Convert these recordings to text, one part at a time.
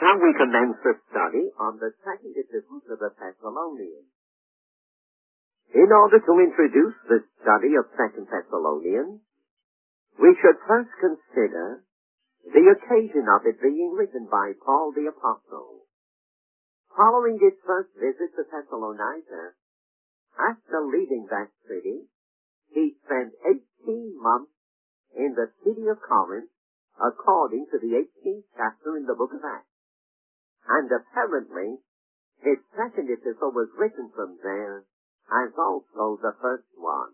Now we commence the study on the second epistle to the Thessalonians. In order to introduce the study of 2 Thessalonians, we should first consider the occasion of it being written by Paul the Apostle. Following his first visit to Thessalonica, after leaving that city, he spent 18 months in the city of Corinth, according to the 18th chapter in the book of Acts. And apparently, his second epistle was written from there, as also the first one.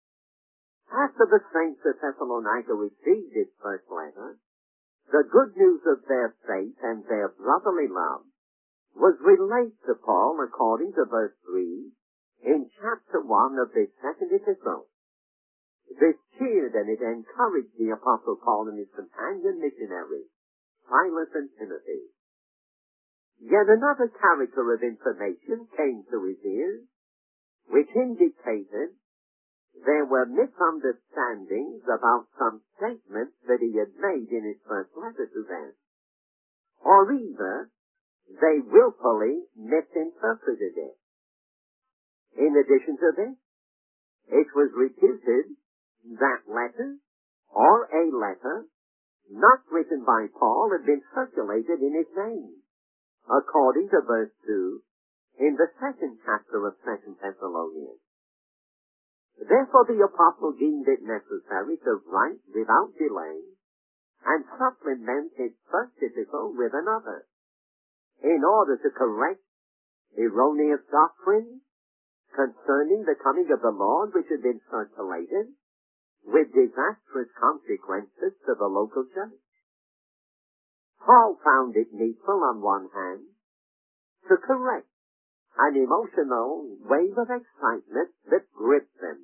After the saints of Thessalonica received his first letter, the good news of their faith and their brotherly love was relayed to Paul according to verse 3 in chapter 1 of this second epistle. This cheered and it encouraged the Apostle Paul and his companion missionaries, Silas and Timothy. Yet another character of information came to his ears, which indicated there were misunderstandings about some statements that he had made in his first letter to them. Or either they willfully misinterpreted it. In addition to this, it was reputed that letters, or a letter, not written by Paul had been circulated in his name, according to verse 2 in the second chapter of 2 Thessalonians. Therefore the apostle deemed it necessary to write without delay and supplement his first epistle with another, in order to correct erroneous doctrines concerning the coming of the Lord which had been circulated, with disastrous consequences to the local church. Paul found it needful, on one hand, to correct an emotional wave of excitement that gripped them,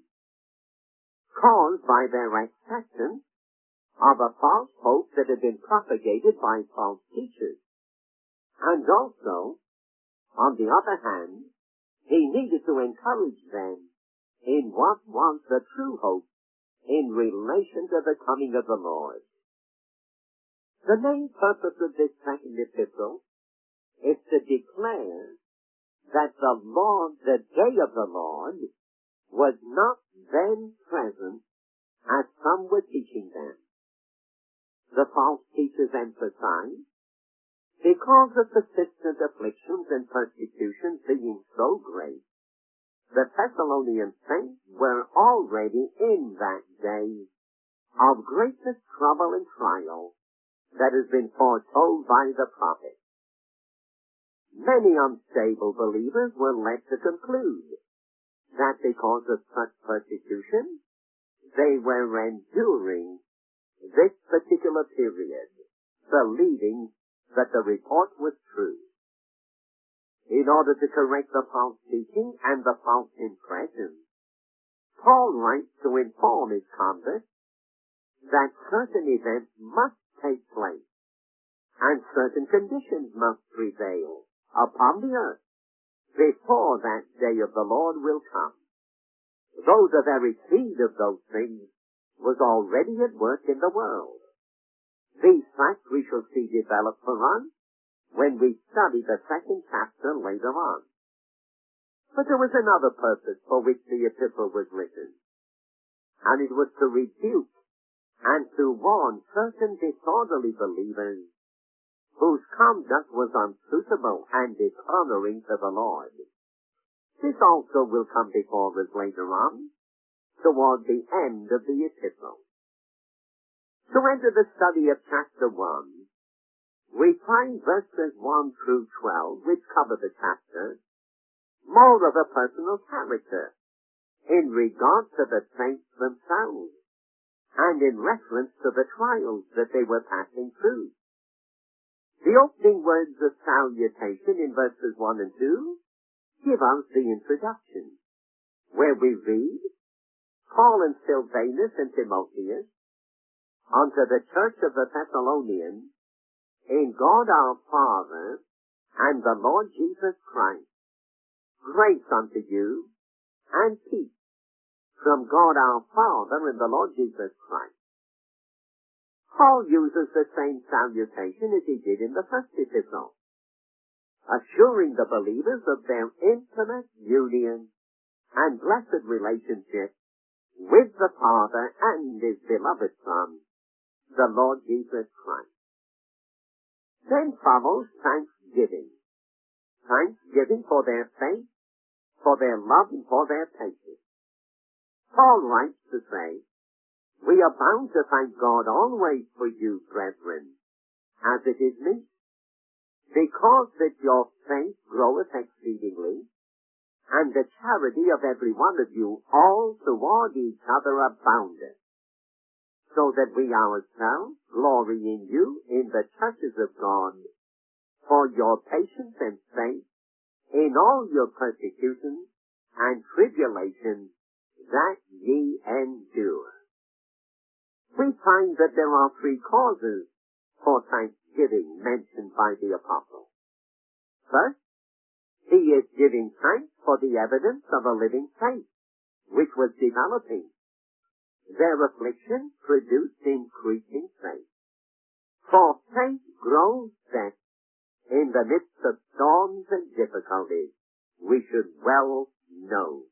caused by their acceptance of a false hope that had been propagated by false teachers. And also, on the other hand, he needed to encourage them in what was the true hope in relation to the coming of the Lord. The main purpose of this second epistle is to declare that the day of the Lord was not then present as some were teaching them. The false teachers emphasized, because of persistent afflictions and persecutions being so great, the Thessalonian saints were already in that day of greatest trouble and trial that has been foretold by the prophet. Many unstable believers were led to conclude that because of such persecution, they were enduring this particular period, believing that the report was true. In order to correct the false teaching and the false impression, Paul writes to inform his converts that certain events must take place and certain conditions must prevail upon the earth before that day of the Lord will come. Though the very seed of those things was already at work in the world. These facts we shall see developed for us when we study the second chapter later on. But there was another purpose for which the epistle was written, and it was to rebuke and to warn certain disorderly believers whose conduct was unsuitable and dishonoring to the Lord. This also will come before us later on, toward the end of the epistle. To enter the study of chapter 1, we find verses 1 through 12, which cover the chapter, more of a personal character in regard to the saints themselves and in reference to the trials that they were passing through. The opening words of salutation in verses 1 and 2 give us the introduction, where we read, Paul and Silvanus and Timotheus, unto the church of the Thessalonians, in God our Father and the Lord Jesus Christ, grace unto you and peace from God our Father and the Lord Jesus Christ. Paul uses the same salutation as he did in the first epistle, assuring the believers of their intimate union and blessed relationship with the Father and His beloved Son, the Lord Jesus Christ. Then follows thanksgiving. Thanksgiving for their faith, for their love, and for their patience. Paul writes to say, "We are bound to thank God always for you, brethren, as it is meet, because that your faith groweth exceedingly, and the charity of every one of you all toward each other aboundeth, so that we ourselves glory in you in the churches of God, for your patience and faith in all your persecutions and tribulations that ye endure." We find that there are three causes for thanksgiving mentioned by the apostle. First, he is giving thanks for the evidence of a living faith, which was developing. Their affliction produced increasing faith. For faith grows best in the midst of storms and difficulties, we should well know.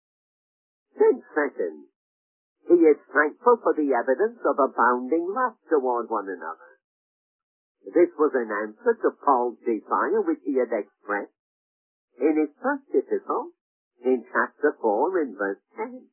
Then second, he is thankful for the evidence of abounding love toward one another. This was an answer to Paul's desire which he had expressed in his first epistle in chapter 4 in verse 10.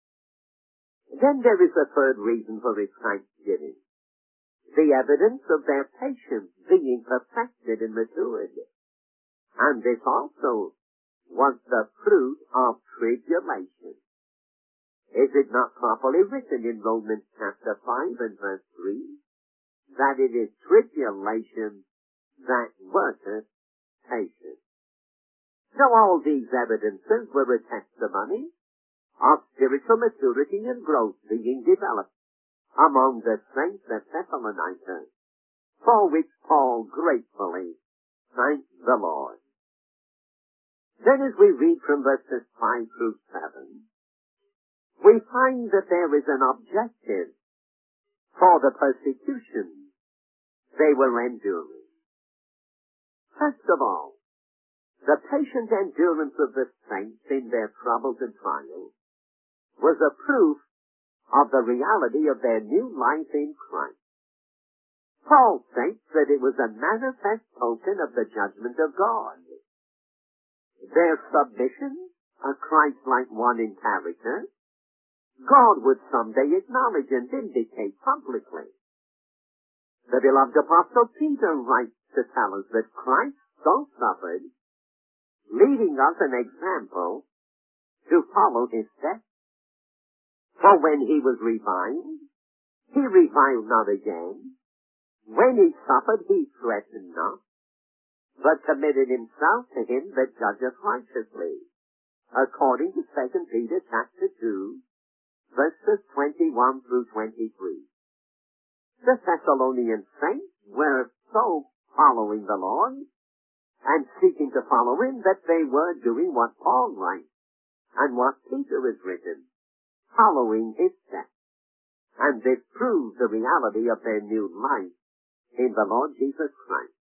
Then there is a third reason for his thanksgiving, the evidence of their patience being perfected and matured. And this also was the fruit of tribulation. Is it not properly written in Romans chapter 5 and verse 3 that it is tribulation that worketh patience? Now all these evidences were a testimony of spiritual maturity and growth being developed among the saints at Thessalonica, for which Paul gratefully thanked the Lord. Then as we read from verses 5 through 7, we find that there is an objective for the persecution they were enduring. First of all, the patient endurance of the saints in their troubles and trials was a proof of the reality of their new life in Christ. Paul states that it was a manifest token of the judgment of God. Their submission, a Christ-like one in character, God would someday acknowledge and vindicate publicly. The beloved Apostle Peter writes to tell us that Christ so suffered, leaving us an example to follow his steps. For when he was reviled, he reviled not again. When he suffered, he threatened not, but committed himself to him that judgeth righteously, according to 2 Peter chapter 2, verses 21 through 23. The Thessalonian saints were so following the Lord and seeking to follow him that they were doing what Paul writes and what Peter has written, following his steps. And this proved the reality of their new life in the Lord Jesus Christ.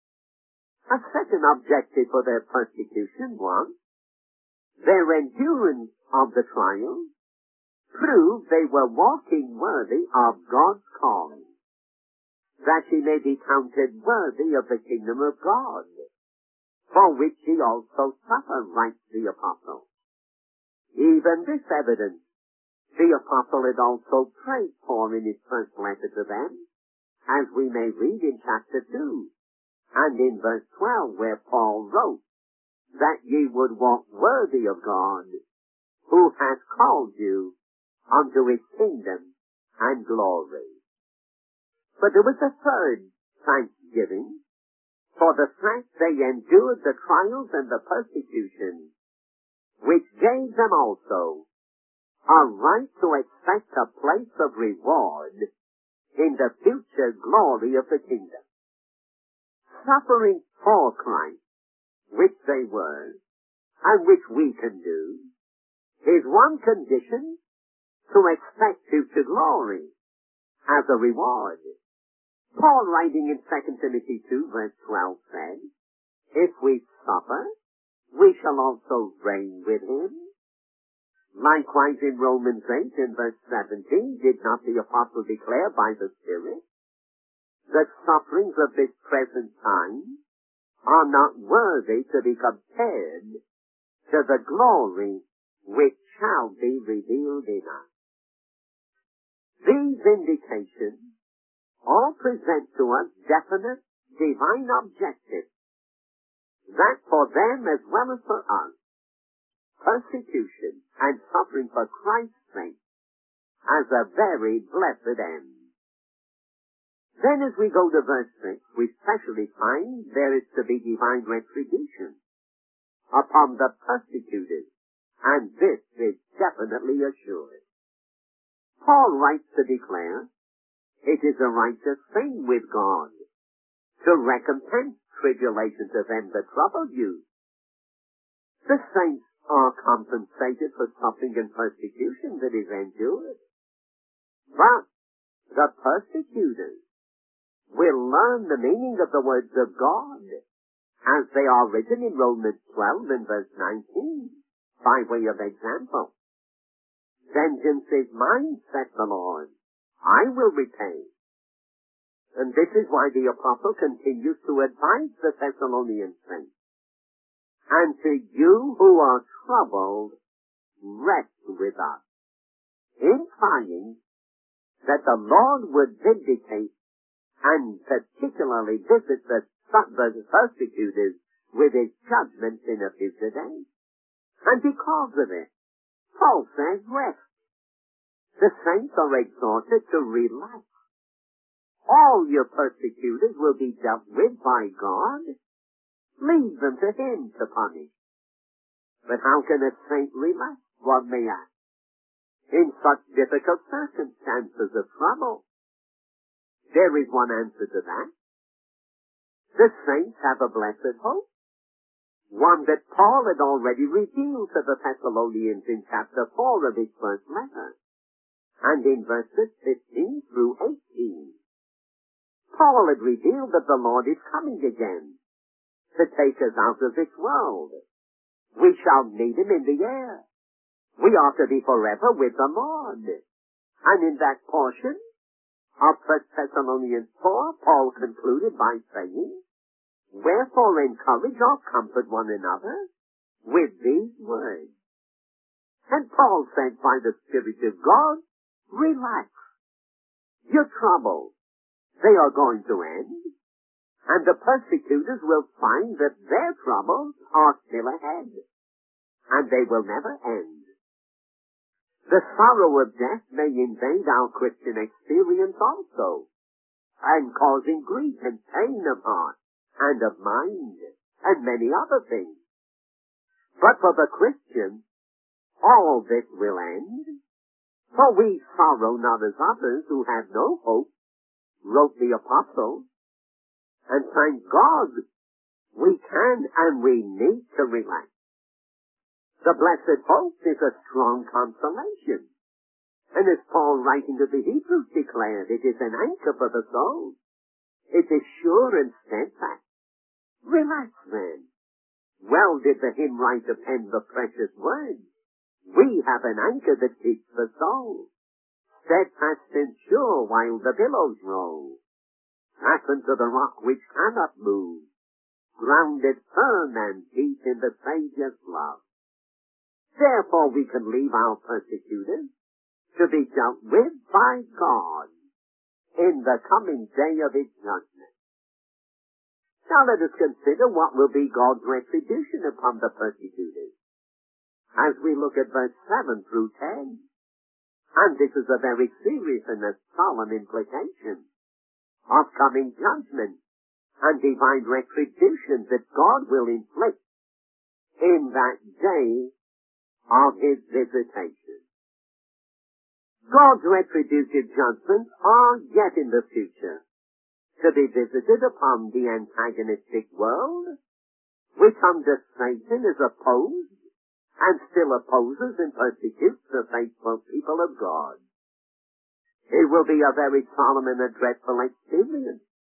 A second objective for their persecution was their endurance of the trials proved they were walking worthy of God's calling, that she may be counted worthy of the kingdom of God, for which he also suffered, writes the apostle. Even this evidence the apostle had also prayed for in his first letter to them, as we may read in chapter 2, and in verse 12, where Paul wrote, that ye would walk worthy of God, who hath called you unto his kingdom and glory. But there was a third thanksgiving for the fact they endured the trials and the persecution, which gave them also a right to expect a place of reward in the future glory of the kingdom. Suffering for Christ, which they were, and which we can do, is one condition to expect future glory as a reward. Paul, writing in 2 Timothy 2, verse 12, said, if we suffer, we shall also reign with him. Likewise in Romans 8 and verse 17, did not the apostle declare by the Spirit that sufferings of this present time are not worthy to be compared to the glory which shall be revealed in us? These indications all present to us definite divine objectives that for them as well as for us, persecution and suffering for Christ's sake has a very blessed end. Then as we go to verse 6, we specially find there is to be divine retribution upon the persecutors, and this is definitely assured. Paul writes to declare, it is a righteous thing with God to recompense tribulation to them that trouble you. The saints are compensated for suffering and persecution that is endured. But the persecutors will learn the meaning of the words of God as they are written in Romans 12 and verse 19 by way of example. Vengeance is mine, saith the Lord. I will repay. And this is why the apostle continues to advise the Thessalonian saints. And to you who are troubled, rest with us, implying that the Lord would vindicate and particularly visit the persecutors with his judgment in a future day. And because of it, Paul says rest. The saints are exhorted to relax. All your persecutors will be dealt with by God. Leave them to him to punish. But how can a saint relax, one may ask, in such difficult circumstances of trouble? There is one answer to that. The saints have a blessed hope, one that Paul had already revealed to the Thessalonians in chapter 4 of his first letter, and in verses 15 through 18. Paul had revealed that the Lord is coming again to take us out of this world. We shall meet him in the air. We are to be forever with the Lord. And in that portion of 1 Thessalonians 4, Paul concluded by saying, wherefore encourage or comfort one another with these words. And Paul said by the Spirit of God, relax. You're troubled. They are going to end, and the persecutors will find that their troubles are still ahead, and they will never end. The sorrow of death may invade our Christian experience also, and causing grief and pain of heart and of mind, and many other things. But for the Christian, all this will end, for we sorrow not as others who have no hope, wrote the apostle, and thank God we can and we need to relax. The blessed hope is a strong consolation, and as Paul writing to the Hebrews declared, it is an anchor for the soul. It is sure and steadfast. Relax then. Well did the hymn writer pen the precious words. We have an anchor that keeps the soul steadfast and sure while the billows roll, fastened to the rock which cannot move, grounded firm and deep in the Saviour's love. Therefore we can leave our persecutors to be dealt with by God in the coming day of his judgment. Now let us consider what will be God's retribution upon the persecutors as we look at verse 7 through 10. And this is a very serious and a solemn implication of coming judgment and divine retribution that God will inflict in that day of his visitation. God's retributive judgments are yet in the future to be visited upon the antagonistic world, which under Satan is opposed and still opposes and persecutes the faithful people of God. It will be a very solemn and a dreadful experience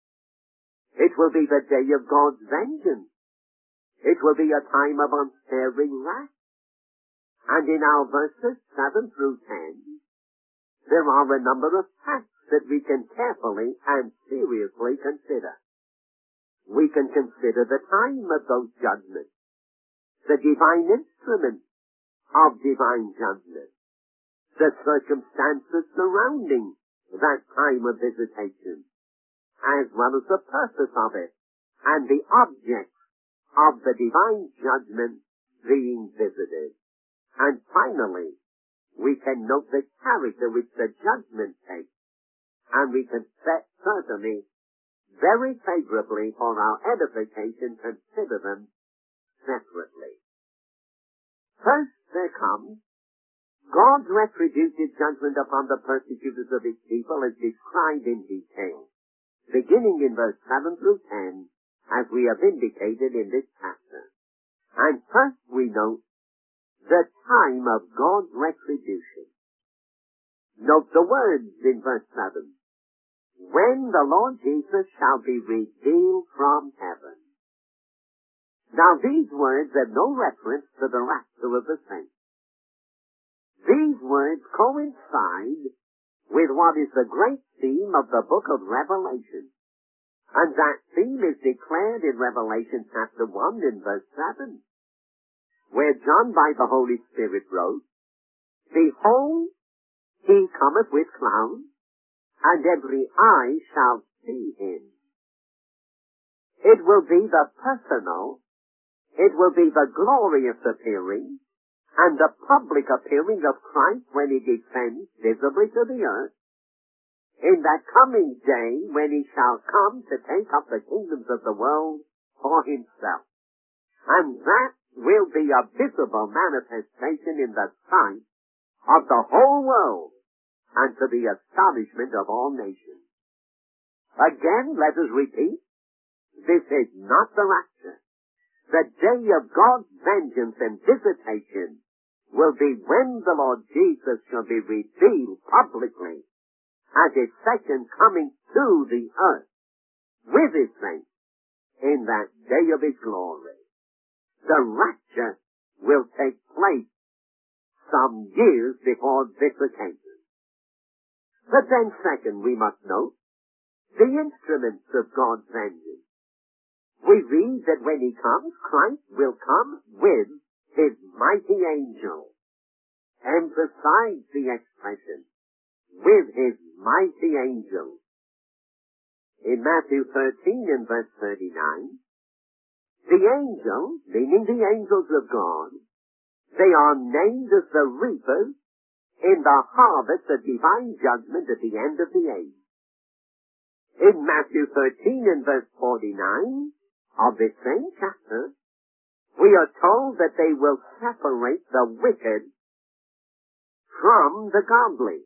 It will be the day of God's vengeance. It will be a time of unsparing wrath. And in our verses 7 through 10, there are a number of facts that we can carefully and seriously consider. We can consider the time of those judgments, the divine instrument of divine judgment, the circumstances surrounding that time of visitation, as well as the purpose of it, and the object of the divine judgment being visited. And finally, we can note the character which the judgment takes, and we can certainly, very favorably for our edification, consider them separately. First there comes God's retributive judgment upon the persecutors of his people as described in detail, beginning in verse 7 through 10, as we have indicated in this chapter. And first we note the time of God's retribution. Note the words in verse 7. When the Lord Jesus shall be revealed from heaven. Now these words have no reference to the rapture of the saints. These words coincide with what is the great theme of the book of Revelation. And that theme is declared in Revelation chapter 1 in verse 7, where John by the Holy Spirit wrote, Behold, he cometh with clouds, and every eye shall see him. It will be the personal, it will be the glorious appearing, and the public appearing of Christ when he descends visibly to the earth, in that coming day when he shall come to take up the kingdoms of the world for himself. And that will be a visible manifestation in the sight of the whole world and to the astonishment of all nations. Again, let us repeat, this is not the rapture. The day of God's vengeance and visitation will be when the Lord Jesus shall be revealed publicly as his second coming to the earth with his saints in that day of his glory. The rapture will take place some years before this occasion. But then second, we must note the instruments of God's vengeance. We read that when he comes, Christ will come with his mighty angel. Emphasize the expression, with his mighty angel. In Matthew 13 and verse 39, the angels, meaning the angels of God, they are named as the reapers in the harvest of divine judgment at the end of the age. In Matthew 13 and verse 49 of this same chapter, we are told that they will separate the wicked from the godly.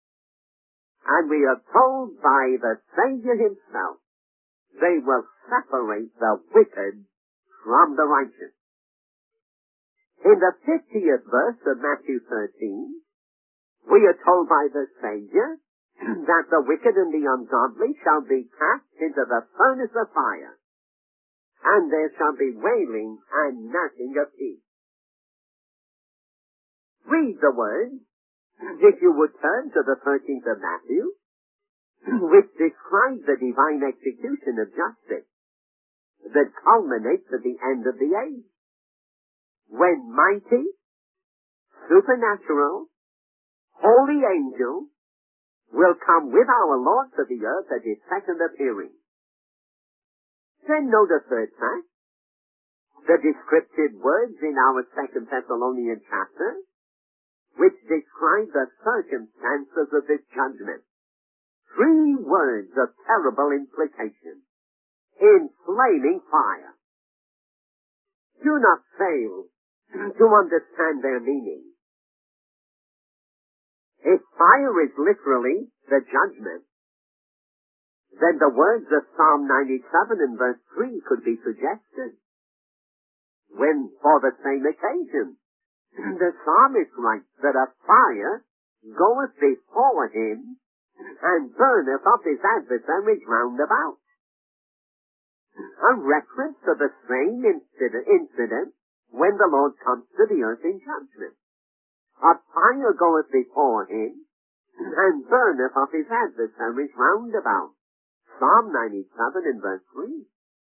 And we are told by the Savior himself, they will separate the wicked from the righteous. In the 50th verse of Matthew 13, we are told by the Savior that the wicked and the ungodly shall be cast into the furnace of fire, and there shall be wailing and gnashing of teeth. Read the words, if you would turn to the 13th of Matthew, which describes the divine execution of justice that culminates at the end of the age, when mighty, supernatural, holy angels will come with our Lord to the earth at his second appearing. Then note a third fact, the descriptive words in our 2 Thessalonians chapter, which describe the circumstances of this judgment. 3 words of terrible implication. In flaming fire. Do not fail to understand their meaning. If fire is literally the judgment, then the words of Psalm 97 and verse 3 could be suggested. When, for the same occasion, the psalmist writes that a fire goeth before him and burneth up his adversaries round about. a reference to the same incident when the Lord comes to the earth in judgment. A fire goeth before him, and burneth up his adversaries round about. Psalm 97 in verse 3.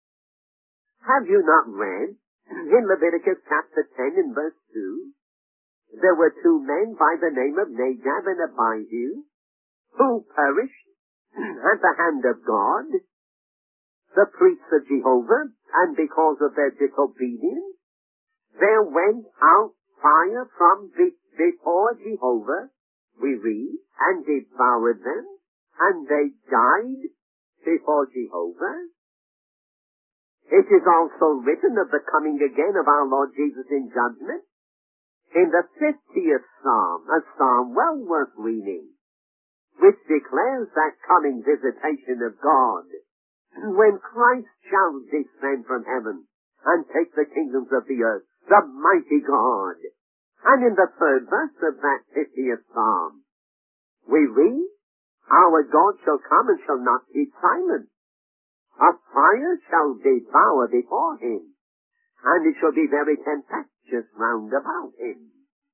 Have you not read in Leviticus chapter 10 in verse 2? There were two men by the name of Nadab and Abihu who perished at the hand of God, the priests of Jehovah, and because of their disobedience, there went out fire from before Jehovah, we read, and devoured them, and they died before Jehovah. It is also written of the coming again of our Lord Jesus in judgment in the 50th Psalm, a psalm well worth reading, which declares that coming visitation of God, when Christ shall descend from heaven and take the kingdoms of the earth, the mighty God. And in the 3rd verse of that 50th Psalm, we read, our God shall come and shall not keep silent. A fire shall devour before him, and it shall be very tempestuous round about him.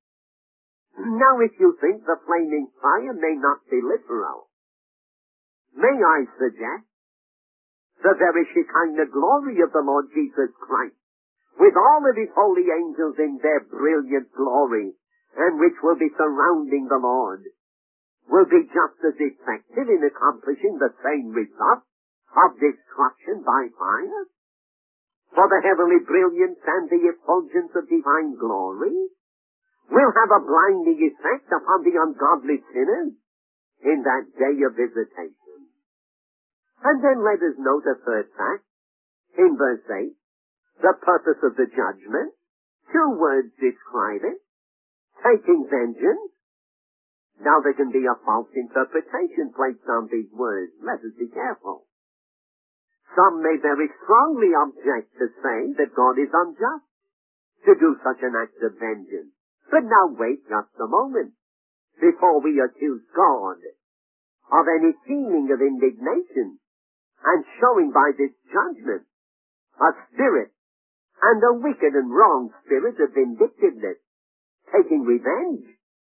Now if you think the flaming fire may not be literal, may I suggest the very Shekinah glory of the Lord Jesus Christ, with all of his holy angels in their brilliant glory, and which will be surrounding the Lord, will be just as effective in accomplishing the same result of destruction by fire. For the heavenly brilliance and the effulgence of divine glory will have a blinding effect upon the ungodly sinners in that day of visitation. And then let us note a third fact in verse 8. The purpose of the judgment, two words describe it, taking vengeance. Now there can be a false interpretation placed on these words. Let us be careful. Some may very strongly object to say that God is unjust to do such an act of vengeance. But now wait just a moment before we accuse God of any feeling of indignation and showing by this judgment a spirit and a wicked and wrong spirit of vindictiveness, taking revenge,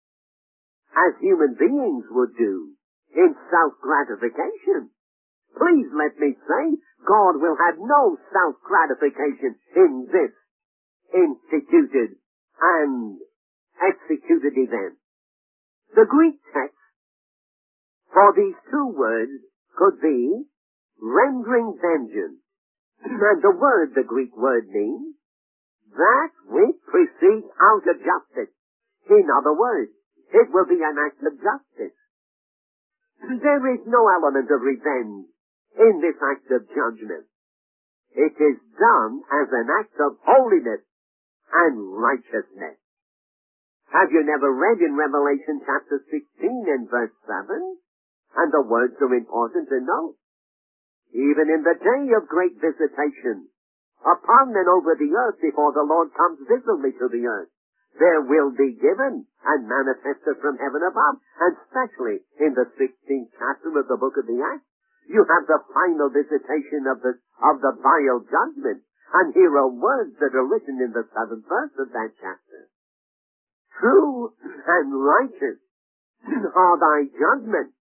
as human beings would do, in self-gratification. Please let me say, God will have no self-gratification in this instituted and executed event. The Greek text for these two words could be rendering vengeance. And the Greek word means that which proceeds out of justice. In other words, it will be an act of justice. There is no element of revenge in this act of judgment. It is done as an act of holiness and righteousness. Have you never read in Revelation chapter 16 and verse 7? And the words are important to note. Even in the day of great visitation, upon and over the earth before the Lord comes visibly to the earth, there will be given and manifested from heaven above, and especially in the 16th chapter of the book of the Acts, you have the final visitation of the vile judgment, and here are words that are written in the 7th verse of that chapter. True and righteous are thy judgments.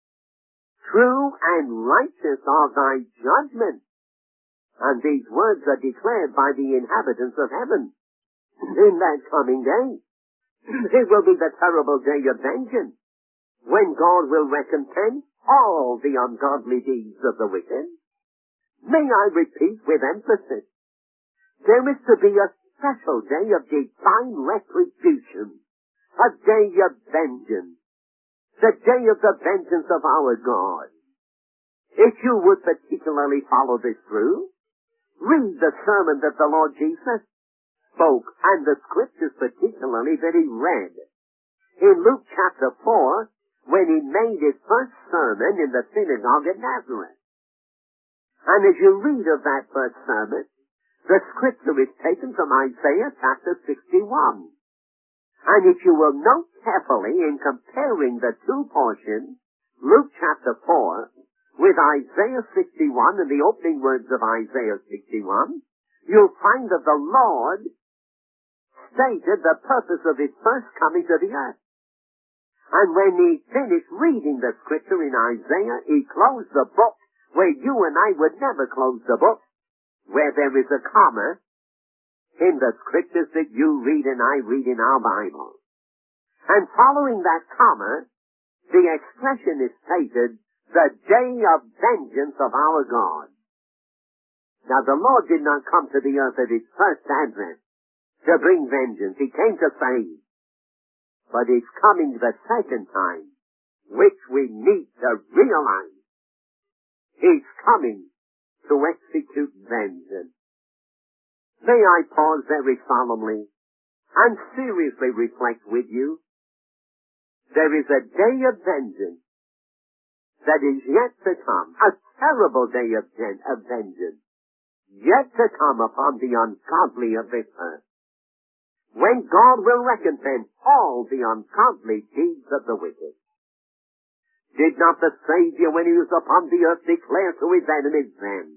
True and righteous are thy judgments. And these words are declared by the inhabitants of heaven in that coming day. It will be the terrible day of vengeance, when God will recompense all the ungodly deeds of the wicked. May I repeat with emphasis, there is to be a special day of divine retribution, a day of vengeance, the day of the vengeance of our God. If you would particularly follow this through, read the sermon that the Lord Jesus spoke, and the scriptures particularly that he read in Luke chapter 4, when he made his first sermon in the synagogue at Nazareth. And as you read of that first sermon, the scripture is taken from Isaiah chapter 61. And if you will note carefully in comparing the two portions, Luke chapter 4 with Isaiah 61 and the opening words of Isaiah 61, you'll find that the Lord stated the purpose of his first coming to the earth. And when he finished reading the scripture in Isaiah, he closed the book where you and I would never close the book, where there is a comma in the scriptures that you read and I read in our Bible. And following that comma, the expression is stated, the day of vengeance of our God. Now the Lord did not come to the earth at his first advent to bring vengeance. He came to save. But he's coming the second time, which we need to realize. He's coming to execute vengeance. May I pause very solemnly and seriously reflect with you? There is a day of vengeance that is yet to come, a terrible day of vengeance, yet to come upon the ungodly of this earth, when God will recompense all the ungodly deeds of the wicked. Did not the Savior, when he was upon the earth, declare to his enemies then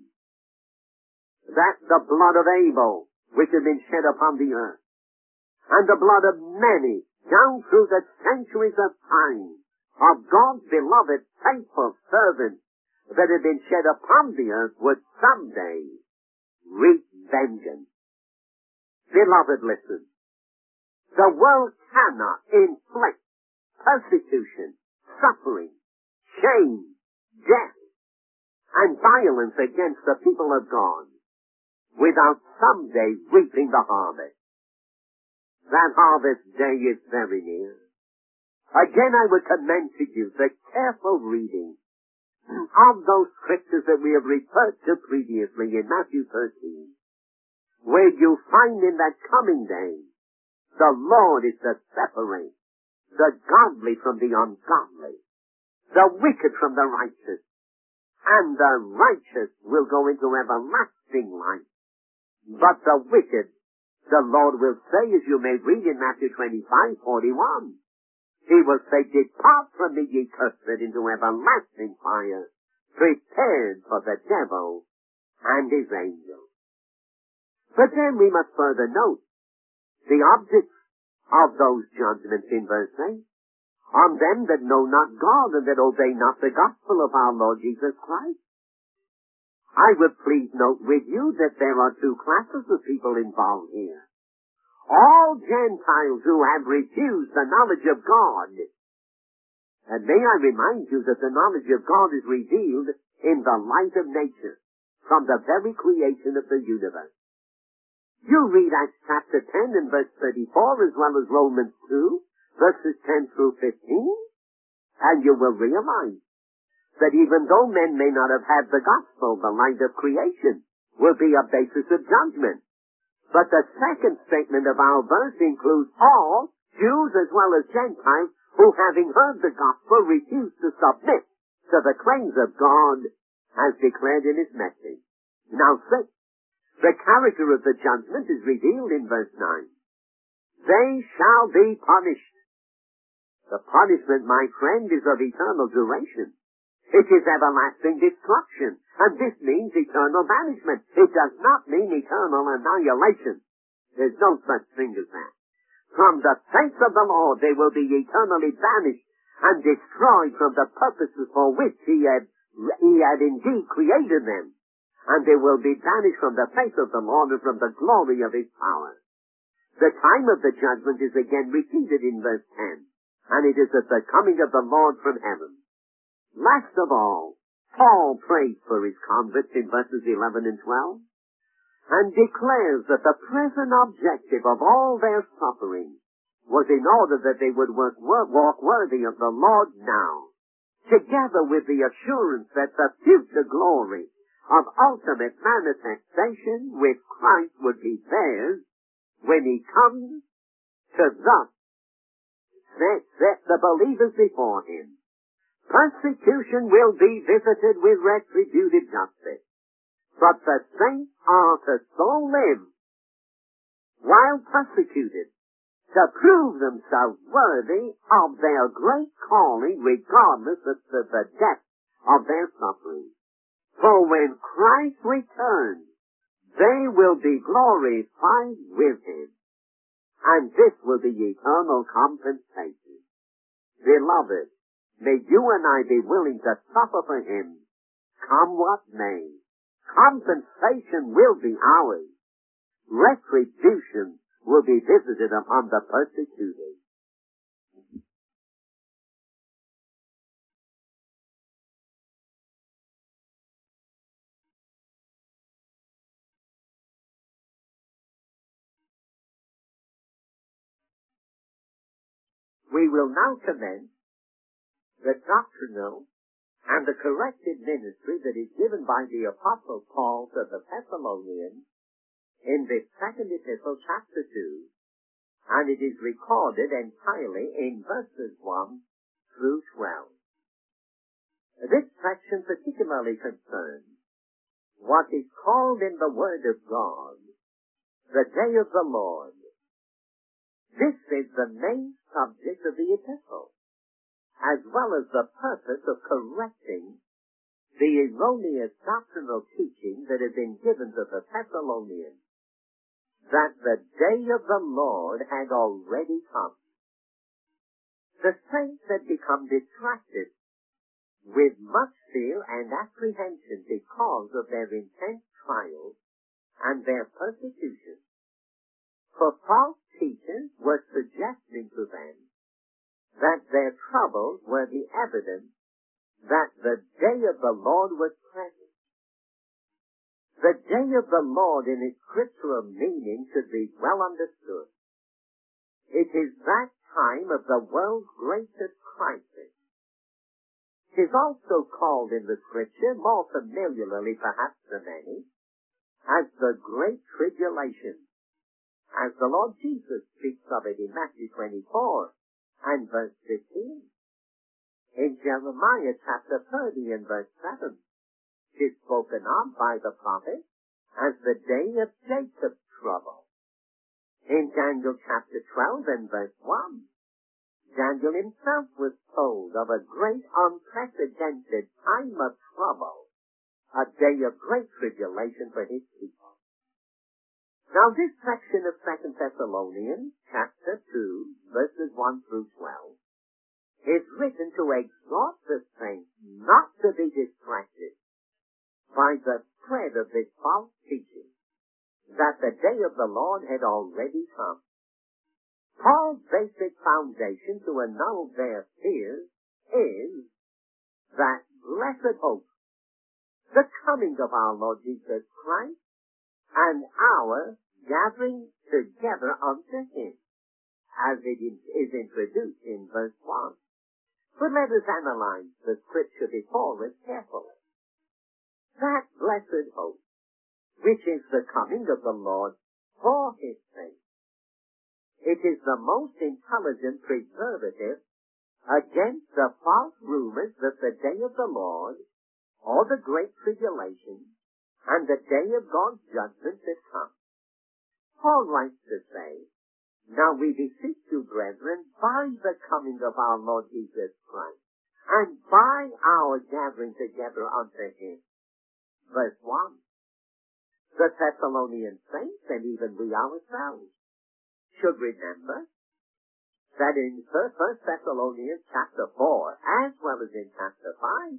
that the blood of Abel, which had been shed upon the earth, and the blood of many, down through the centuries of time, of God's beloved, faithful servants that had been shed upon the earth, would someday reap vengeance? Beloved, listen. The world cannot inflict persecution, suffering, shame, death, and violence against the people of God without someday reaping the harvest. That harvest day is very near. Again, I would commend to you the careful reading of those scriptures that we have referred to previously in Matthew 13, where you find in that coming day the Lord is to separate the godly from the ungodly, the wicked from the righteous, and the righteous will go into everlasting life. But the wicked, the Lord will say, as you may read in Matthew 25:41, he will say, depart from me, ye cursed, into everlasting fire, prepared for the devil and his angels. But then we must further note the objects of those judgments in verse 8. On them that know not God and that obey not the gospel of our Lord Jesus Christ. I would please note with you that there are two classes of people involved here. All Gentiles who have refused the knowledge of God. And may I remind you that the knowledge of God is revealed in the light of nature, from the very creation of the universe. You read Acts chapter 10 and verse 34 as well as Romans 2, verses 10 through 15, and you will realize that even though men may not have had the gospel, the light of creation will be a basis of judgment. But the second statement of our verse includes all, Jews as well as Gentiles, who having heard the gospel refuse to submit to the claims of God as declared in his message. Now 6. The character of the judgment is revealed in verse 9. They shall be punished. The punishment, my friend, is of eternal duration. It is everlasting destruction, and this means eternal banishment. It does not mean eternal annihilation. There's no such thing as that. From the face of the Lord they will be eternally banished and destroyed from the purposes for which he had indeed created them. And they will be banished from the face of the Lord and from the glory of his power. The time of the judgment is again repeated in verse 10, and it is at the coming of the Lord from heaven. Last of all, Paul prays for his converts in verses 11 and 12, and declares that the present objective of all their suffering was in order that they would walk worthy of the Lord now, together with the assurance that the future glory of ultimate manifestation with Christ would be theirs when he comes to thus set the believers before him. Persecution will be visited with retributive justice, but the saints are to so live while persecuted to prove themselves worthy of their great calling regardless of the depth of their suffering. For when Christ returns, they will be glorified with him. And this will be eternal compensation. Beloved, may you and I be willing to suffer for him, come what may. Compensation will be ours. Retribution will be visited upon the persecuted. We will now commence the doctrinal and the corrective ministry that is given by the Apostle Paul to the Thessalonians in this second epistle, chapter 2, and it is recorded entirely in verses 1 through 12. This section particularly concerns what is called in the Word of God the Day of the Lord. This is the main subject of the epistle, as well as the purpose of correcting the erroneous doctrinal teaching that had been given to the Thessalonians, that the day of the Lord had already come. The saints had become distracted with much fear and apprehension because of their intense trials and their persecution. For false teachers were suggesting to them that their troubles were the evidence that the day of the Lord was present. The day of the Lord in its scriptural meaning should be well understood. It is that time of the world's greatest crisis. It is also called in the scripture, more familiarly perhaps to many, as the Great Tribulation, as the Lord Jesus speaks of it in Matthew 24 and verse 15. In Jeremiah chapter 30 and verse 7, it is spoken of by the prophet as the day of Jacob's trouble. In Daniel chapter 12 and verse 1, Daniel himself was told of a great unprecedented time of trouble, a day of great tribulation for his people. Now this section of 2 Thessalonians chapter 2 verses 1 through 12 is written to exhort the saints not to be distracted by the spread of this false teaching, that the day of the Lord had already come. Paul's basic foundation to annul their fears is that blessed hope, the coming of our Lord Jesus Christ, and our gathering together unto him, as it is introduced in verse 1. But let us analyze the scripture before us carefully. That blessed hope, which is the coming of the Lord for his sake, it is the most intelligent preservative against the false rumors that the day of the Lord, or the great tribulation, and the day of God's judgment has come. Paul writes to say, now we beseech you, brethren, by the coming of our Lord Jesus Christ, and by our gathering together unto him. Verse 1. The Thessalonian saints, and even we ourselves, should remember that in 1 Thessalonians chapter 4, as well as in chapter 5,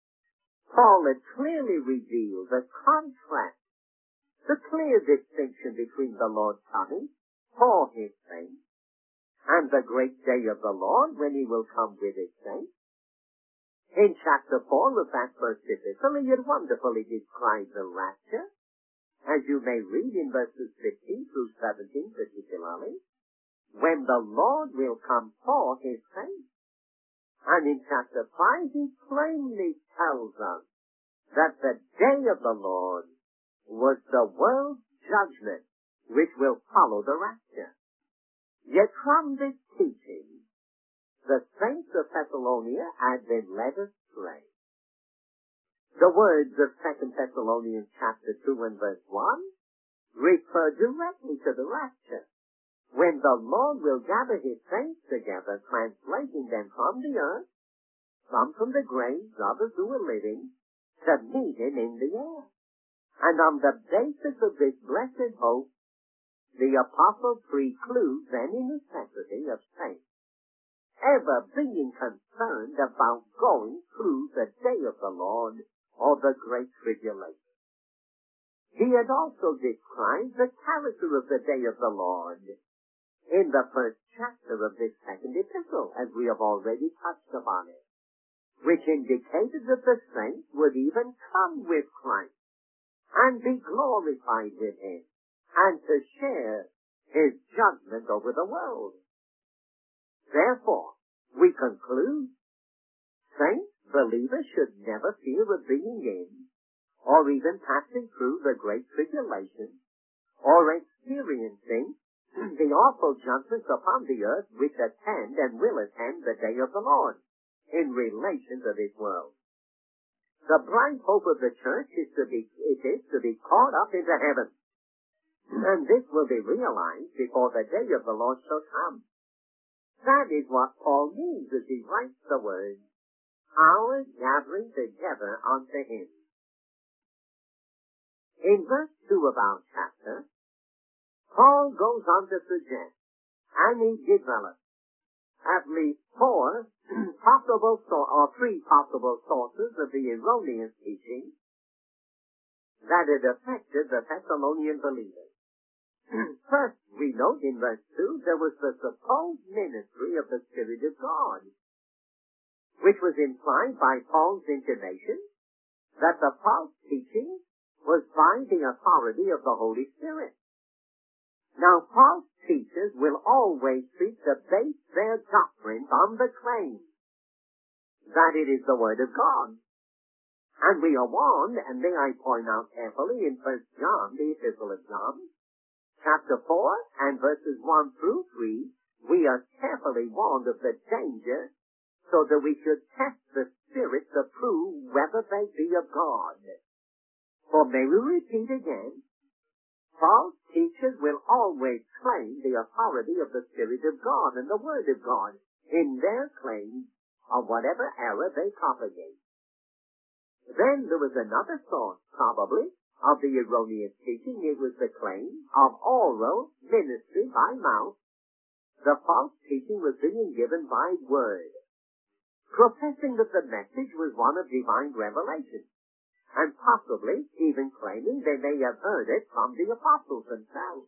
Paul had clearly revealed the contrast, the clear distinction between the Lord's coming for his saints and the great day of the Lord when he will come with his saints. In chapter 4 of that first epistle, he had wonderfully described the rapture, as you may read in verses 15 through 17 particularly, when the Lord will come for his saints. And in chapter 5, he plainly tells us that the day of the Lord was the world's judgment which will follow the rapture. Yet from this teaching, the saints of Thessalonica had been led astray. The words of 2 Thessalonians chapter 2 and verse 1 refer directly to the rapture, when the Lord will gather his saints together, translating them from the earth some from the graves, others who were living, to meet him in the air. And on the basis of this blessed hope, the apostle precludes any necessity of saints ever being concerned about going through the day of the Lord or the great tribulation. He had also described the character of the day of the Lord in the first chapter of this second epistle, as we have already touched upon it, which indicated that the saints would even come with Christ and be glorified with him and to share his judgment over the world. Therefore, we conclude, saints, believers should never fear of being in or even passing through the great tribulation or experiencing the awful judgments upon the earth which attend and will attend the day of the Lord in relation to this world. The bright hope of the church is to be caught up into heaven. And this will be realized before the day of the Lord shall come. That is what Paul means as he writes the words, our gathering together unto him. In verse 2 of our chapter, Paul goes on to suggest, and he develops, at least three possible sources of the erroneous teaching that had affected the Thessalonian believers. First, we note in verse 2, there was the supposed ministry of the Spirit of God, which was implied by Paul's intimation that the false teaching was by the authority of the Holy Spirit. Now, false teachers will always seek to base their doctrines on the claim that it is the Word of God. And we are warned, and may I point out carefully in 1 John, the Epistle of John, chapter 4 and verses 1 through 3, we are carefully warned of the danger so that we should test the Spirit to prove whether they be of God. For may we repeat again, false teachers will always claim the authority of the Spirit of God and the Word of God in their claims of whatever error they propagate. Then there was another source, probably, of the erroneous teaching. It was the claim of oral ministry by mouth. The false teaching was being given by word, professing that the message was one of divine revelation, and possibly even claiming they may have heard it from the apostles themselves.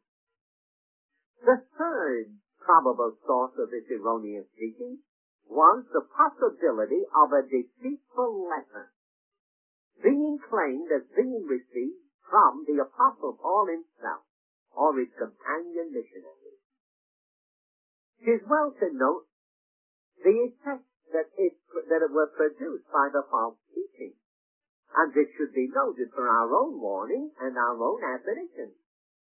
The third probable source of this erroneous teaching was the possibility of a deceitful letter being claimed as being received from the Apostle Paul himself or his companion missionaries. It is well to note the effects that were produced by the false teaching, and this should be noted for our own warning and our own admonition.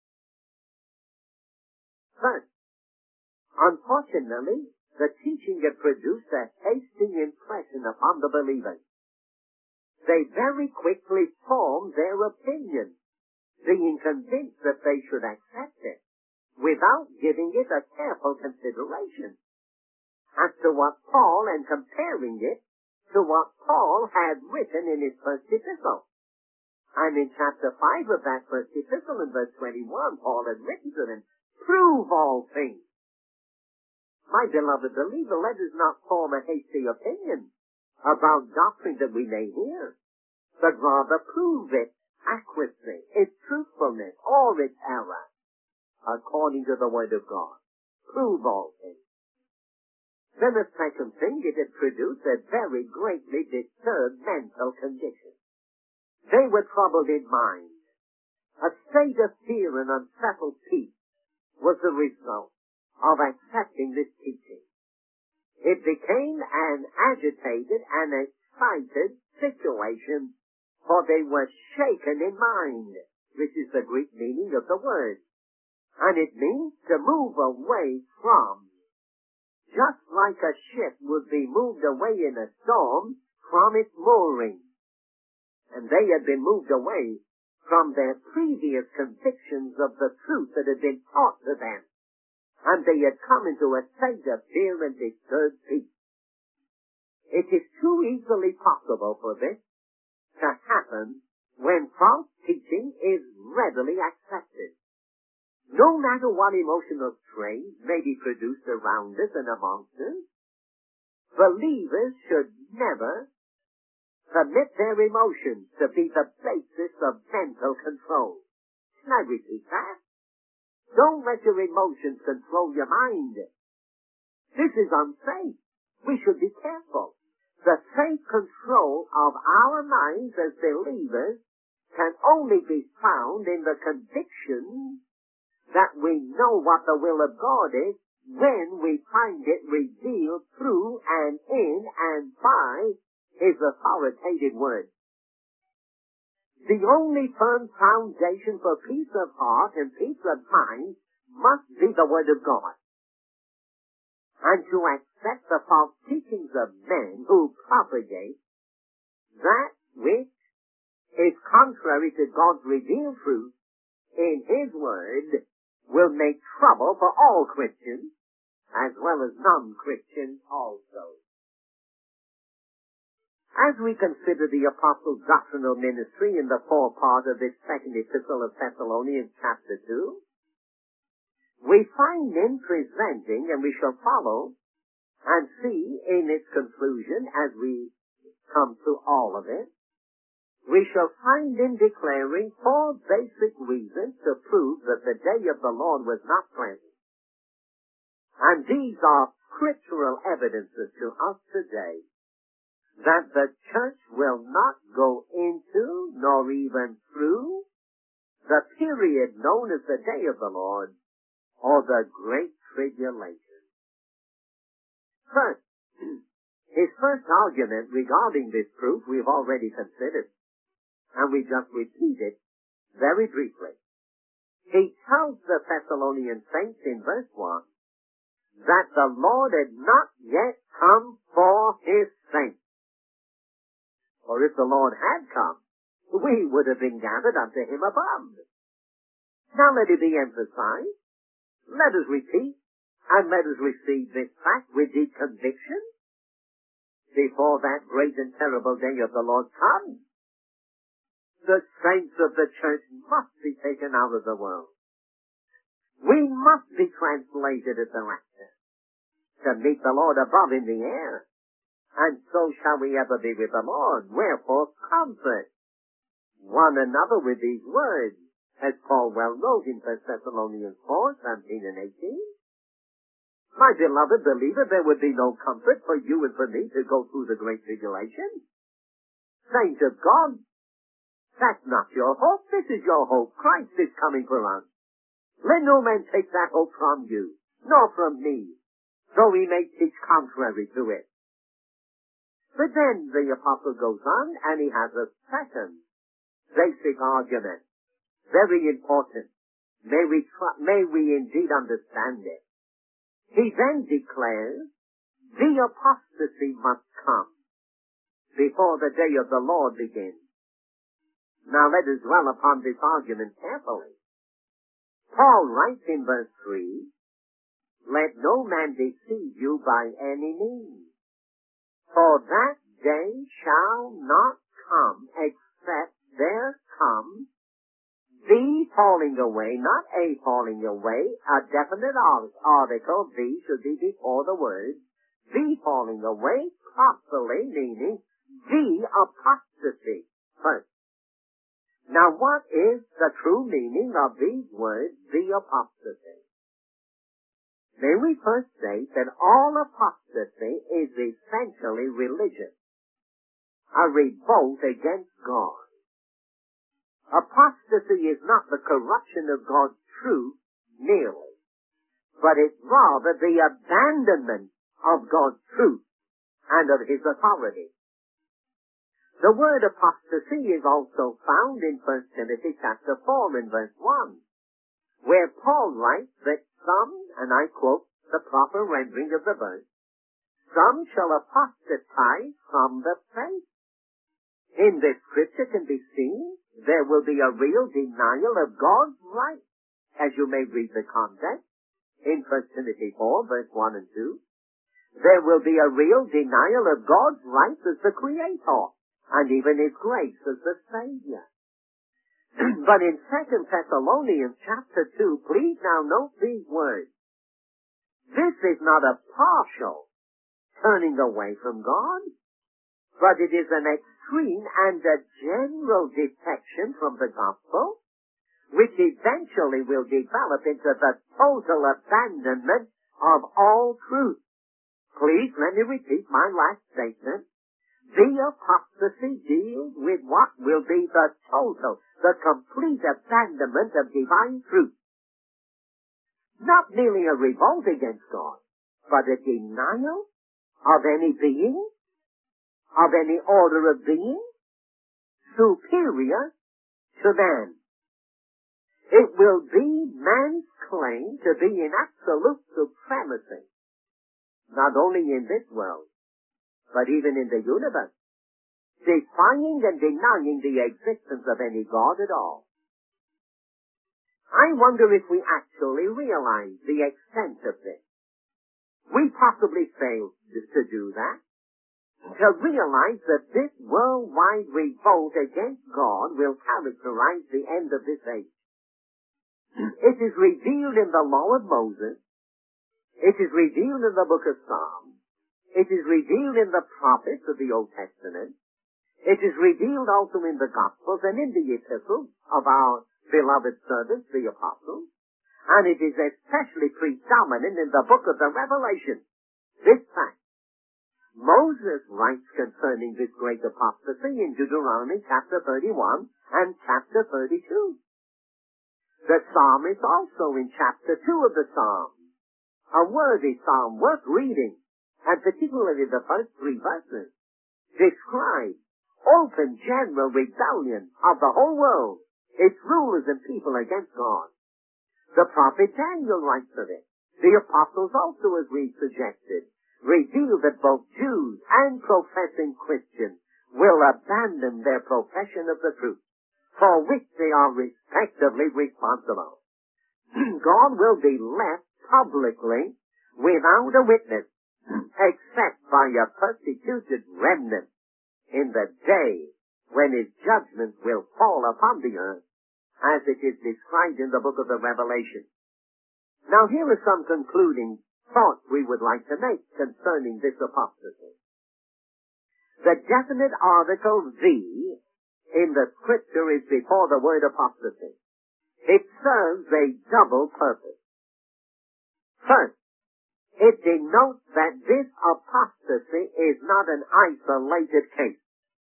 First, unfortunately, the teaching had produced a hasty impression upon the believers. They very quickly formed their opinion, being convinced that they should accept it without giving it a careful consideration as to what Paul, and comparing it to what Paul had written in his first epistle. And in chapter 5 of that first epistle, in verse 21, Paul had written to them, prove all things. My beloved believer, let us not form a hasty opinion about doctrine that we may hear, but rather prove its accuracy, its truthfulness, or its error, according to the Word of God. Prove all things. Then a second thing, it had produced a very greatly disturbed mental condition. They were troubled in mind. A state of fear and unsettled peace was the result of accepting this teaching. It became an agitated and excited situation, for they were shaken in mind, which is the Greek meaning of the word. And it means to move away from, just like a ship would be moved away in a storm from its moorings. And they had been moved away from their previous convictions of the truth that had been taught to them. And they had come into a state of fear and disturbed peace. It is too easily possible for this to happen when false teaching is readily accepted. No matter what emotional strain may be produced around us and amongst us, believers should never permit their emotions to be the basis of mental control. Can I repeat that? Don't let your emotions control your mind. This is unsafe. We should be careful. The safe control of our minds as believers can only be found in the conviction that we know what the will of God is when we find it revealed through and in and by His authoritative word. The only firm foundation for peace of heart and peace of mind must be the word of God. And to accept the false teachings of men who propagate that which is contrary to God's revealed truth in His word will make trouble for all Christians as well as non-Christians also. As we consider the apostle's doctrinal ministry in the forepart of this second epistle of Thessalonians chapter 2, we find him presenting, and we shall follow and see in its conclusion as we come to all of it, we shall find him declaring 4 basic reasons to prove that the day of the Lord was not present. And these are scriptural evidences to us today that the church will not go into, nor even through, the period known as the day of the Lord, or the Great Tribulation. First, his first argument regarding this proof we've already considered, and we just repeat it very briefly. He tells the Thessalonian saints in verse 1 that the Lord had not yet come for His saints. For if the Lord had come, we would have been gathered unto Him above. Now let it be emphasized, let us repeat, and let us receive this fact with deep conviction before that great and terrible day of the Lord comes. The saints of the church must be taken out of the world. We must be translated at the rapture to meet the Lord above in the air, and so shall we ever be with the Lord. Wherefore, comfort one another with these words, as Paul well wrote in 1 Thessalonians 4:17 and 18. My beloved believer, there would be no comfort for you and for me to go through the great tribulation. Saints of God, that's not your hope. This is your hope. Christ is coming for us. Let no man take that hope from you, nor from me, though he may teach contrary to it. But then the apostle goes on, and he has a second basic argument. Very important. May we indeed understand it. He then declares the apostasy must come before the day of the Lord begins. Now let us dwell upon this argument carefully. Paul writes in verse 3, let no man deceive you by any means, for that day shall not come except there come the falling away, not a falling away, a definite article, the should be before the word, the falling away, properly meaning the apostasy first. Now what is the true meaning of these words, the apostasy? May we first state that all apostasy is essentially religious, a revolt against God. Apostasy is not the corruption of God's truth merely, but it's rather the abandonment of God's truth and of His authority. The word apostasy is also found in 1 Timothy chapter 4 and verse 1, where Paul writes that some, and I quote the proper rendering of the verse, some shall apostatize from the faith. In this scripture can be seen there will be a real denial of God's right, as you may read the context in 1 Timothy 4, verse 1 and 2. There will be a real denial of God's rights as the Creator, and even His grace as the Savior. But in 2 Thessalonians chapter 2, please now note these words. This is not a partial turning away from God, but it is an extreme and a general defection from the gospel, which eventually will develop into the total abandonment of all truth. Please let me repeat my last statement. The apostasy deals with what will be the total, the complete abandonment of divine truth. Not merely a revolt against God, but a denial of any being, of any order of being, superior to man. It will be man's claim to be in absolute supremacy, not only in this world, but even in the universe, defying and denying the existence of any God at all. I wonder if we actually realize the extent of this. We possibly fail to do that, to realize that this worldwide revolt against God will characterize the end of this age. It is revealed in the law of Moses. It is revealed in the book of Psalms. It is revealed in the prophets of the Old Testament. It is revealed also in the Gospels and in the epistles of our beloved servants, the apostles. And it is especially predominant in the book of the Revelation. This fact. Moses writes concerning this great apostasy in Deuteronomy chapter 31 and chapter 32. The psalmist also in chapter 2 of the Psalms, a worthy psalm worth reading, and particularly the first 3 verses, describe open general rebellion of the whole world, its rulers and people against God. The prophet Daniel writes of it. The apostles also, as we suggested, reveal that both Jews and professing Christians will abandon their profession of the truth, for which they are respectively responsible. God will be left publicly without a witness, except by a persecuted remnant in the day when His judgment will fall upon the earth, as it is described in the book of the Revelation. Now here are some concluding thoughts we would like to make concerning this apostasy. The definite article "the" in the scripture is before the word apostasy. It serves a double purpose. First, it denotes that this apostasy is not an isolated case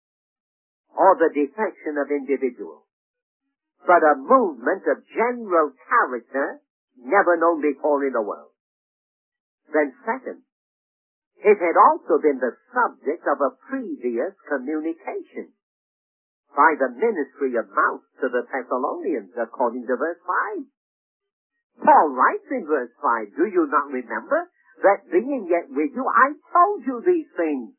or the defection of individuals, but a movement of general character never known before in the world. Then second, it had also been the subject of a previous communication by the ministry of mouth to the Thessalonians, according to verse 5. Paul writes in verse 5, do you not remember that being yet with you, I told you these things?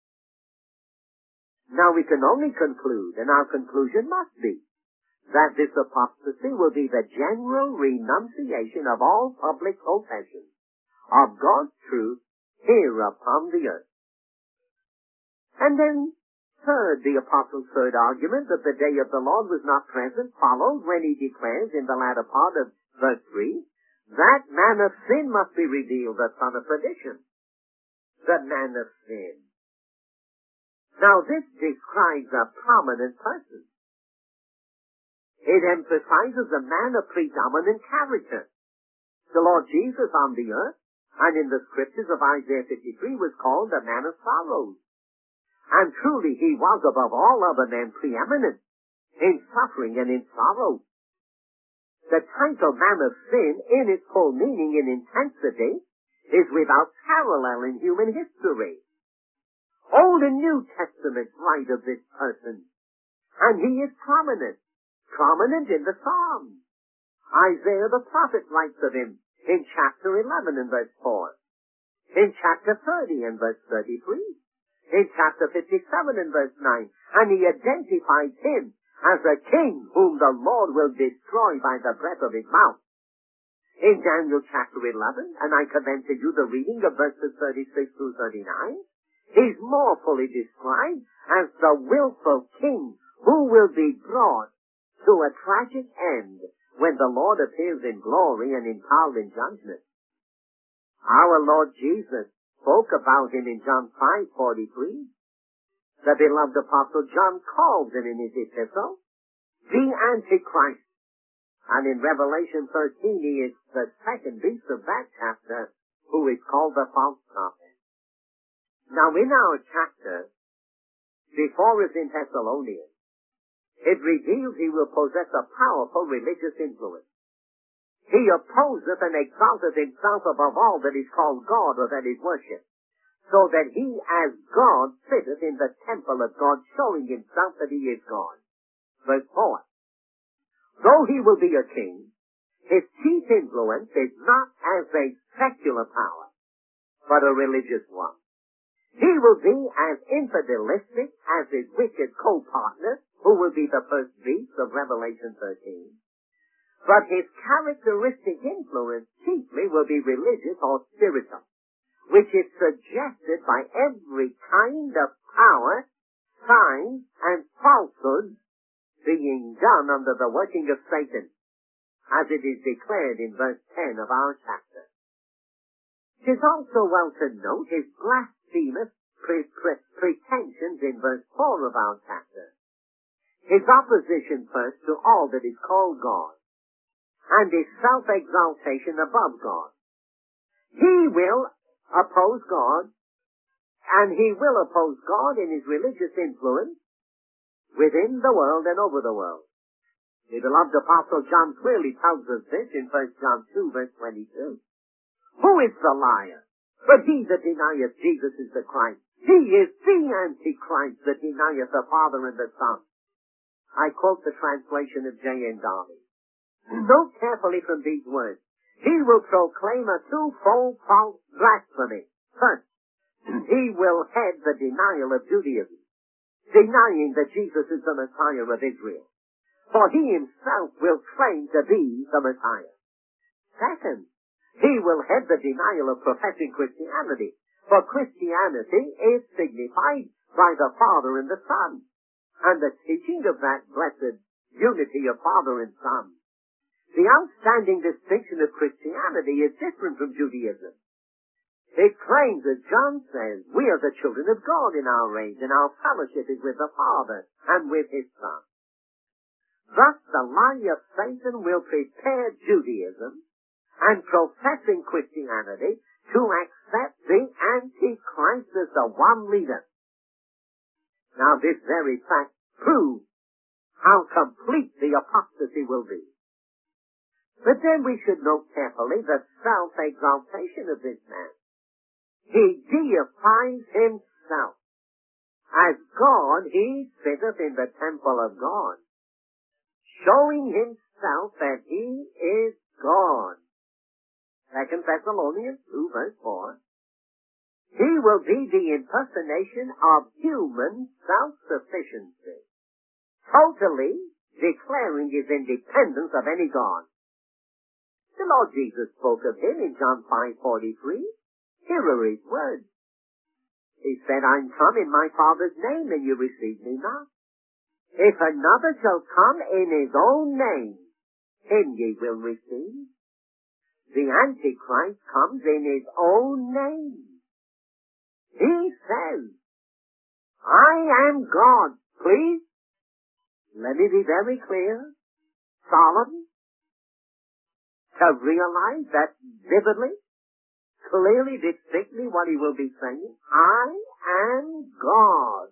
Now we can only conclude, and our conclusion must be, that this apostasy will be the general renunciation of all public professions of God's truth here upon the earth. And then, third, the apostle's third argument that the day of the Lord was not present follows when he declares in the latter part of verse 3, that man of sin must be revealed, the son of perdition. The man of sin. Now this describes a prominent person. It emphasizes a man of predominant character. The Lord Jesus on the earth, and in the scriptures of Isaiah 53, was called a man of sorrows. And truly he was above all other men preeminent in suffering and in sorrow. The title man of sin, in its full meaning and intensity, is without parallel in human history. Old and New Testaments write of this person, and he is prominent in the Psalms. Isaiah the prophet writes of him in chapter 11 and verse 4, in chapter 30 and verse 33, in chapter 57 and verse 9, and he identifies him as a king whom the Lord will destroy by the breath of his mouth. in Daniel chapter 11, and I commend to you the reading of verses 36 through 39, is more fully described as the willful king who will be brought to a tragic end when the Lord appears in glory and in power and judgment. Our Lord Jesus spoke about him in John 5:43. The beloved apostle John calls him in his epistle the Antichrist. And in Revelation 13, he is the second beast of that chapter, who is called the false prophet. Now, in our chapter, before us in Thessalonians, it reveals he will possess a powerful religious influence. He opposeth and exalteth himself above all that is called God or that is worshipped, so that he as God sitteth in the temple of God, showing himself that he is God. Verse 4. Though he will be a king, his chief influence is not as a secular power, but a religious one. He will be as infidelistic as his wicked co-partner, who will be the first beast of Revelation 13. But his characteristic influence chiefly will be religious or spiritual, which is suggested by every kind of power, sign, and falsehood being done under the working of Satan, as it is declared in verse 10 of our chapter. It is also well to note his blasphemous pretensions in verse 4 of our chapter, his opposition first to all that is called God, and his self-exaltation above God. He will oppose God, and he will oppose God in his religious influence within the world and over the world. The beloved apostle John clearly tells us this in 1 John 2 verse 22. Who is the liar? But he that denieth Jesus is the Christ. He is the Antichrist that denieth the Father and the Son. I quote the translation of J.N. Darby. Note carefully from these words. He will proclaim a twofold false blasphemy. First, he will head the denial of Judaism, denying that Jesus is the Messiah of Israel. For he himself will claim to be the Messiah. Second, he will head the denial of professing Christianity, for Christianity is signified by the Father and the Son, and the teaching of that blessed unity of Father and Son. The outstanding distinction of Christianity is different from Judaism. It claims, as John says, we are the children of God in our age, and our fellowship is with the Father and with His Son. Thus, the lie of Satan will prepare Judaism and professing Christianity to accept the Antichrist as the one leader. Now, this very fact proves how complete the apostasy will be. But then we should note carefully the self-exaltation of this man. He deifies himself. As God, he sitteth in the temple of God, showing himself that he is God. 2 Thessalonians 2 verse 4. He will be the impersonation of human self-sufficiency, totally declaring his independence of any God. The Lord Jesus spoke of him in John 5:43. Here are his words. He said, I'm come in my Father's name, and you receive me not. If another shall come in his own name, him ye will receive. The Antichrist comes in his own name. He says, I am God. Please, let me be very clear, solemn, to realize that vividly, clearly, distinctly what he will be saying. I am God.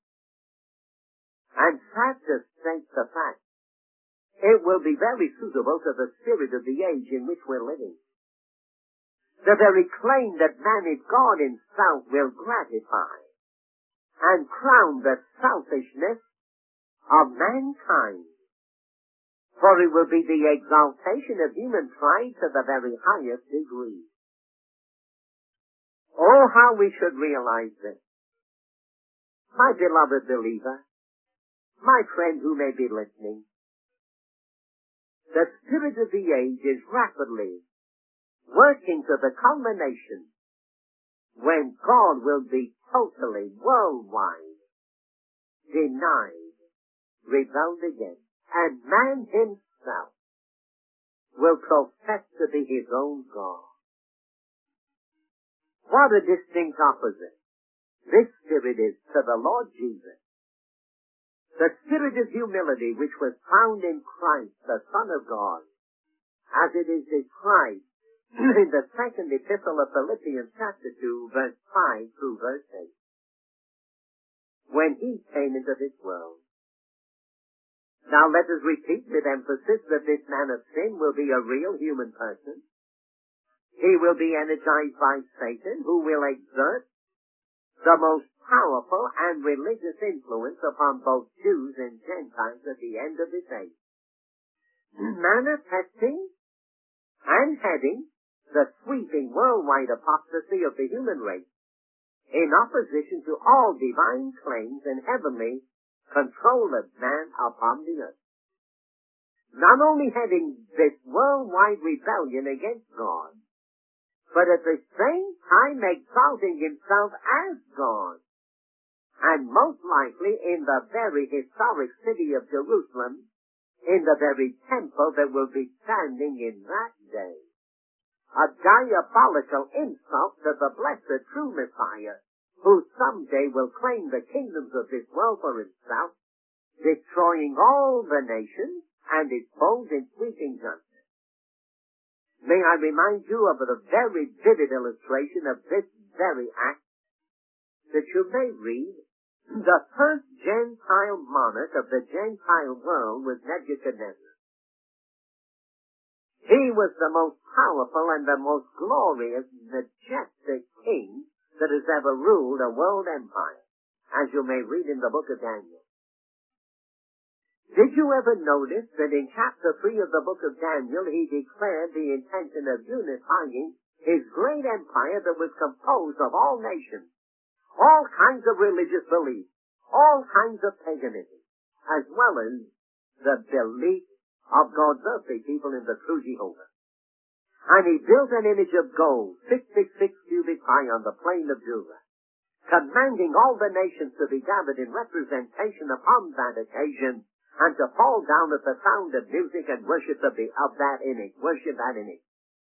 And sad to state the fact, it will be very suitable to the spirit of the age in which we're living. The very claim that man is God in self will gratify and crown the selfishness of mankind. For it will be the exaltation of human pride to the very highest degree. Oh, how we should realize this. My beloved believer, my friend who may be listening, the spirit of the age is rapidly working to the culmination when God will be totally, worldwide, denied, rebelled against, and man himself will profess to be his own God. What a distinct opposite this spirit is to the Lord Jesus. The spirit of humility which was found in Christ, the Son of God, as it is described in the second epistle of Philippians chapter 2, verse 5 through verse 8, when he came into this world. Now let us repeat with emphasis that this man of sin will be a real human person. He will be energized by Satan, who will exert the most powerful and religious influence upon both Jews and Gentiles at the end of this age, manifesting and heading the sweeping worldwide apostasy of the human race in opposition to all divine claims and heavenly control of man upon the earth. Not only heading this worldwide rebellion against God, but at the same time exalting himself as God, and most likely in the very historic city of Jerusalem, in the very temple that will be standing in that day. A diabolical insult to the blessed true Messiah, who someday will claim the kingdoms of this world for himself, destroying all the nations and expose in sweeping justice. May I remind you of a very vivid illustration of this very act, that you may read. The first Gentile monarch of the Gentile world was Nebuchadnezzar. He was the most powerful and the most glorious, majestic king that has ever ruled a world empire, as you may read in the book of Daniel. Did you ever notice that in chapter 3 of the book of Daniel, he declared the intention of unifying his great empire that was composed of all nations, all kinds of religious beliefs, all kinds of paganism, as well as the belief of God's earthly people in the true Jehovah. And he built an image of gold, 666 cubits high on the plain of Judah, commanding all the nations to be gathered in representation upon that occasion, and to fall down at the sound of music and worship of that image, worship that image.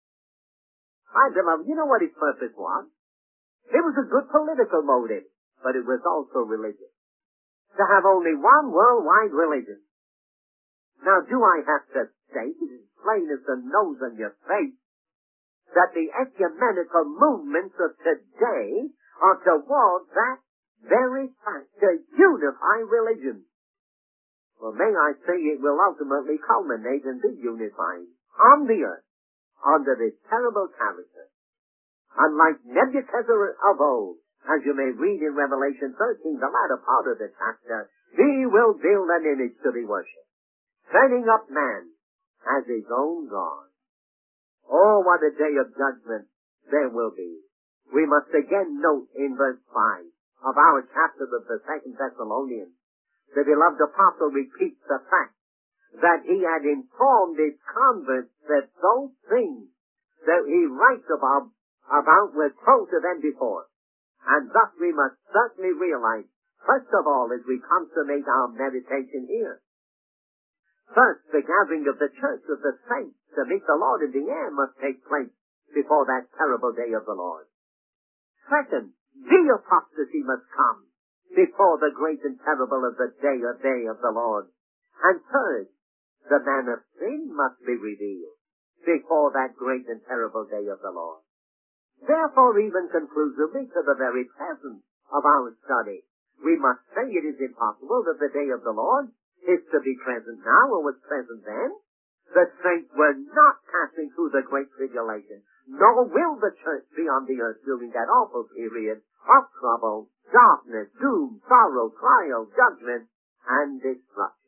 My beloved, you know what his purpose was? It was a good political motive, but it was also religious. To have only one worldwide religion. Now, do I have to state, as plain as the nose on your face, that the ecumenical movements of today are toward that very fact, to unify religion? Well, may I say it will ultimately culminate and be unified on the earth under this terrible character. Unlike Nebuchadnezzar of old, as you may read in Revelation 13, the latter part of the chapter, he will build an image to be worshipped, setting up man as his own God. Oh, what a day of judgment there will be. We must again note in verse 5 of our chapter of the 2 Thessalonians, the beloved apostle repeats the fact that he had informed his converts that those things that he writes about were told to them before. And thus we must certainly realize, first of all, as we consummate our meditation here, first, the gathering of the church of the saints to meet the Lord in the air must take place before that terrible day of the Lord. Second, the apostasy must come before the great and terrible of the day of the Lord. And third, the man of sin must be revealed before that great and terrible day of the Lord. Therefore, even conclusively to the very present of our study, we must say it is impossible that the day of the Lord is to be present now or was present then. The saints were not passing through the great tribulation, nor will the church be on the earth during that awful period of trouble, darkness, doom, sorrow, trial, judgment, and destruction.